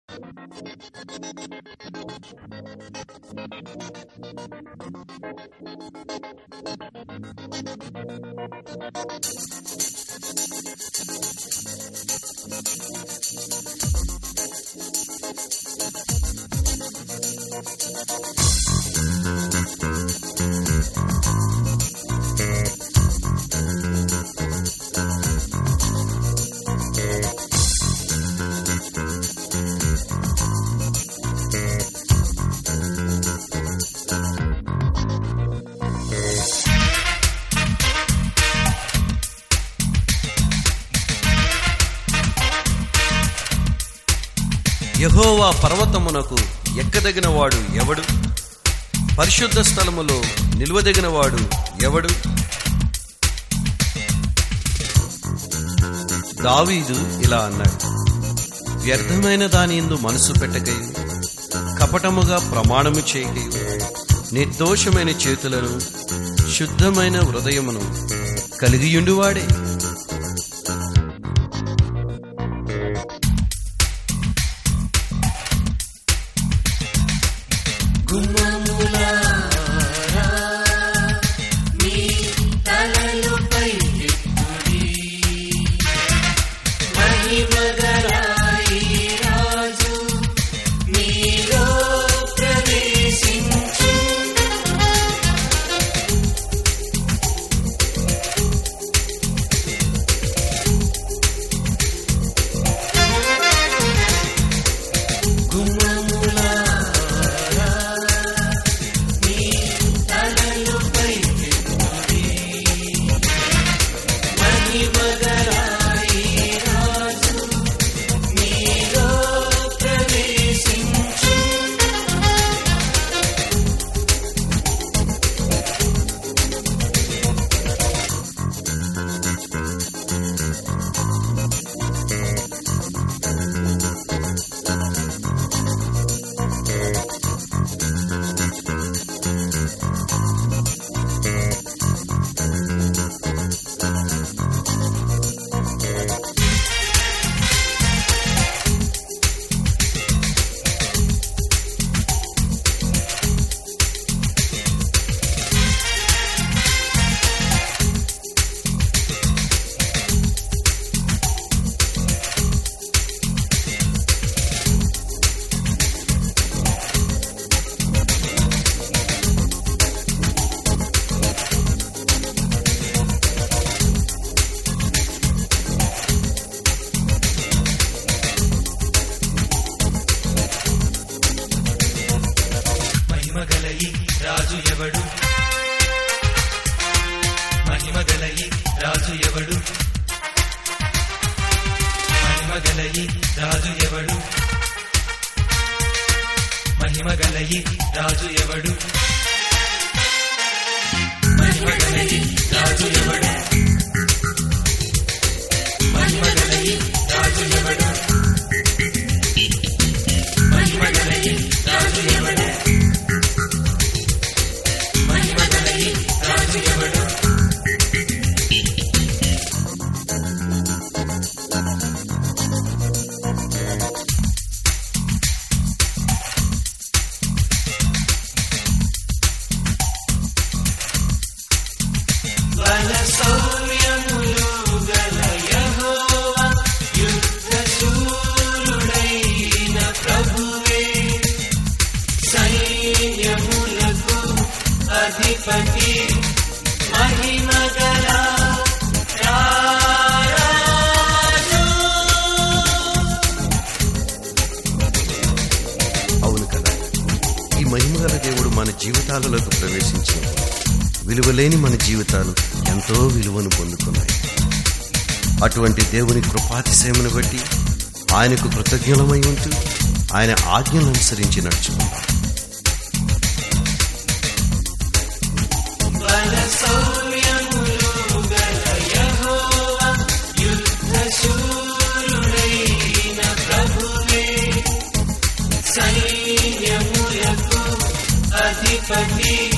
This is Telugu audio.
యెహోవా పర్వతమునకు ఎక్కదగిన వాడు ఎవడు? పరిశుద్ధ స్థలములో నిలువదగిన వాడు ఎవడు? దావీదు ఇలా అన్నాడు, వ్యర్థమైన దానియందు మనసు పెట్టకయు, కపటముగా ప్రమాణము చేయకయు, నిర్దోషమైన చేతులను శుద్ధమైన హృదయమును కలిగియుండువాడే. రాజు ఎవడు? మహిమగలయి రాజు ఎవడు? మహిమగలయి రాజు ఎవడు? మహిమగలయి రాజు ఎవడు? మహిమగలయి రాజు ఎవడు? మహిమగలయి రాజు ఎవడు? మహిమగలయి రాజు ఎవడు? అధిపతి మహిమగల రాజు. అవును కదా, ఈ మహిమగల దేవుడు మన జీవితాలలోకి ప్రవేశించిన విలువలేని మన జీవితాలు ఎంతో విలువను పొందుకున్నాయి. అటువంటి దేవుని కృపాతిశయమును బట్టి ఆయనకు కృతజ్ఞులమై ఉంటూ ఆయన ఆజ్ఞలు అనుసరించి నడుచుకుంటాం. సైన్యములకు అధిపతి